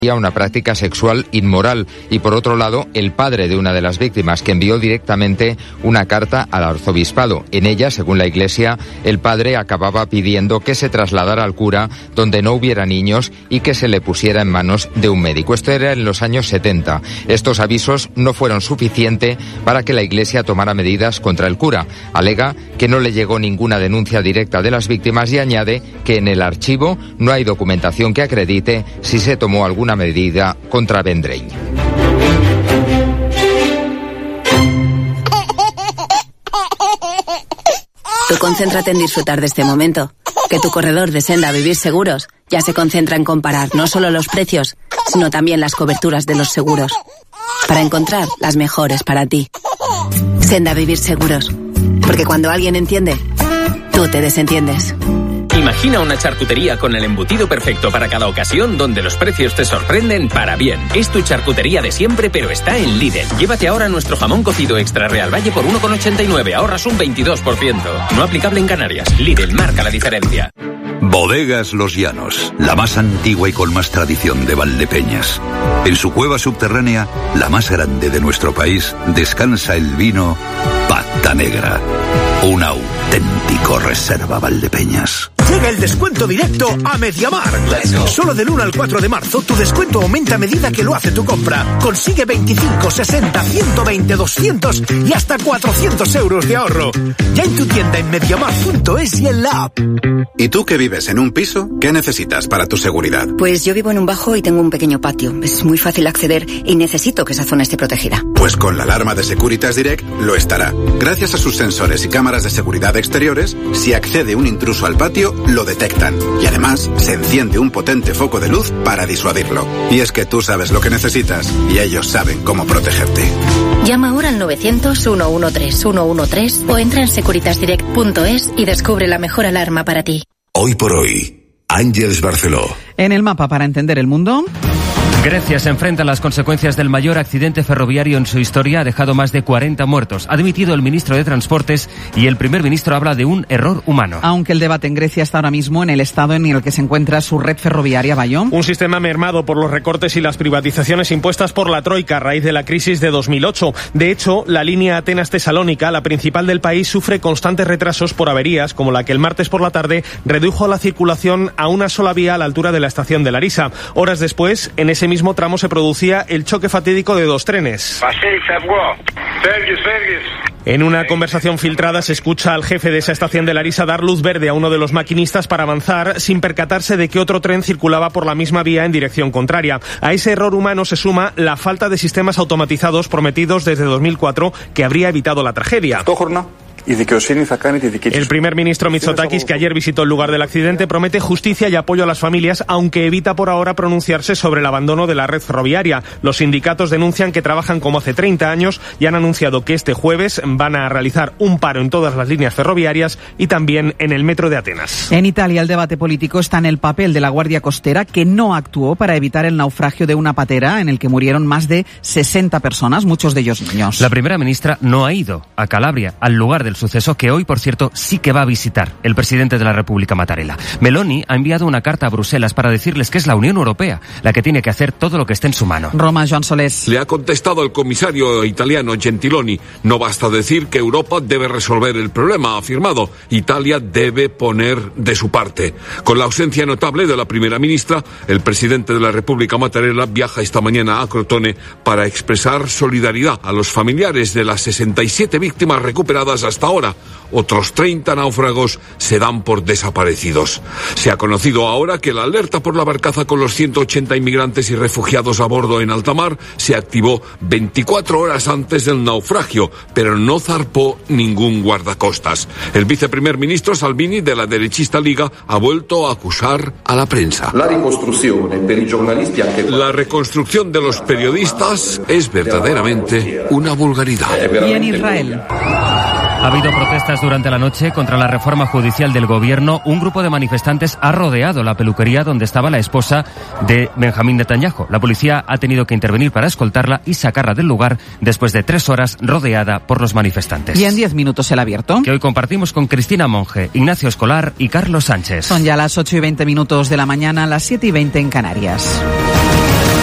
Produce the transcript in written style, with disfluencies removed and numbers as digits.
una práctica sexual inmoral, y por otro lado el padre de una de las víctimas, que envió directamente una carta al arzobispado. En ella, según la Iglesia, el padre acababa pidiendo que se trasladara al cura donde no hubiera niños y que se le pusiera en manos de un médico. Esto era en los años 70. Estos avisos no fueron suficientes para que la Iglesia tomara medidas contra el cura. Alega que no le llegó ninguna denuncia directa de las víctimas y añade que en el archivo no hay documentación que acredite si se tomó alguna medida contra Vendrell. Tú concéntrate en disfrutar de este momento. Que tu corredor de Senda Vivir Seguros ya se concentra en comparar no solo los precios, sino también las coberturas de los seguros, para encontrar las mejores para ti. Senda Vivir Seguros. Porque cuando alguien entiende, tú te desentiendes. Imagina una charcutería con el embutido perfecto para cada ocasión, donde los precios te sorprenden para bien. Es tu charcutería de siempre, pero está en Lidl. Llévate ahora nuestro jamón cocido extra Real Valle por 1,89, ahorras un 22%. No aplicable en Canarias. Lidl marca la diferencia. Bodegas Los Llanos, la más antigua y con más tradición de Valdepeñas. En su cueva subterránea, la más grande de nuestro país, descansa el vino Pata Negra. Un auténtico reserva Valdepeñas. Llega el descuento directo a Mediamar. Solo del 1 al 4 de marzo tu descuento aumenta a medida que lo hace tu compra. Consigue 25, 60, 120, 200 y hasta 400 euros de ahorro. Ya en tu tienda en mediamar.es y en la app. ¿Y tú que vives en un piso? ¿Qué necesitas para tu seguridad? Pues yo vivo en un bajo y tengo un pequeño patio. Es muy fácil acceder y necesito que esa zona esté protegida. Pues con la alarma de Securitas Direct lo estará. Gracias a sus sensores y cámaras de seguridad exteriores, si accede un intruso al patio, lo detectan. Y además, se enciende un potente foco de luz para disuadirlo. Y es que tú sabes lo que necesitas y ellos saben cómo protegerte. Llama ahora al 900-113-113 o entra en securitasdirect.es y descubre la mejor alarma para ti. Hoy por hoy, Àngels Barceló. En el mapa para entender el mundo. Grecia se enfrenta a las consecuencias del mayor accidente ferroviario en su historia. Ha dejado más de 40 muertos. Ha dimitido el ministro de Transportes y el primer ministro habla de un error humano. Aunque el debate en Grecia está ahora mismo en el estado en el que se encuentra su red ferroviaria, Bayón. Un sistema mermado por los recortes y las privatizaciones impuestas por la Troika a raíz de la crisis de 2008. De hecho, la línea Atenas-Tesalónica, la principal del país, sufre constantes retrasos por averías, como la que el martes por la tarde redujo la circulación a una sola vía a la altura de la estación de Larisa. Horas después, en ese mismo tramo se producía el choque fatídico de dos trenes. En una conversación filtrada se escucha al jefe de esa estación de Larisa dar luz verde a uno de los maquinistas para avanzar, sin percatarse de que otro tren circulaba por la misma vía en dirección contraria. A ese error humano se suma la falta de sistemas automatizados prometidos desde 2004 que habría evitado la tragedia. El primer ministro Mitsotakis, que ayer visitó el lugar del accidente, promete justicia y apoyo a las familias, aunque evita por ahora pronunciarse sobre el abandono de la red ferroviaria. Los sindicatos denuncian que trabajan como hace 30 años y han anunciado que este jueves van a realizar un paro en todas las líneas ferroviarias y también en el metro de Atenas. En Italia, el debate político está en el papel de la Guardia Costera, que no actuó para evitar el naufragio de una patera en el que murieron más de 60 personas, muchos de ellos niños. La primera ministra no ha ido a Calabria, al lugar del suceso, que hoy, por cierto, sí que va a visitar el presidente de la República, Mattarella. Meloni ha enviado una carta a Bruselas para decirles que es la Unión Europea la que tiene que hacer todo lo que esté en su mano. Roma, Joan Solés. Le ha contestado el comisario italiano Gentiloni: no basta decir que Europa debe resolver el problema, ha afirmado. Italia debe poner de su parte. Con la ausencia notable de la primera ministra, el presidente de la República, Mattarella, viaja esta mañana a Crotone para expresar solidaridad a los familiares de las 67 víctimas recuperadas hasta ahora. Otros 30 náufragos se dan por desaparecidos. Se ha conocido ahora que la alerta por la barcaza con los 180 inmigrantes y refugiados a bordo en alta mar se activó 24 horas antes del naufragio, pero no zarpó ningún guardacostas. El viceprimer ministro Salvini, de la derechista Liga, ha vuelto a acusar a la prensa. La reconstrucción de los periodistas es verdaderamente una vulgaridad. Y en Israel. Ha habido protestas durante la noche contra la reforma judicial del gobierno. Un grupo de manifestantes ha rodeado la peluquería donde estaba la esposa de Benjamín Netanyahu. La policía ha tenido que intervenir para escoltarla y sacarla del lugar después de 3 horas rodeada por los manifestantes. Y en 10 minutos el abierto, que hoy compartimos con Cristina Monge, Ignacio Escolar y Carlos Sánchez. Son ya las 8:20 de la mañana, las 7:20 en Canarias.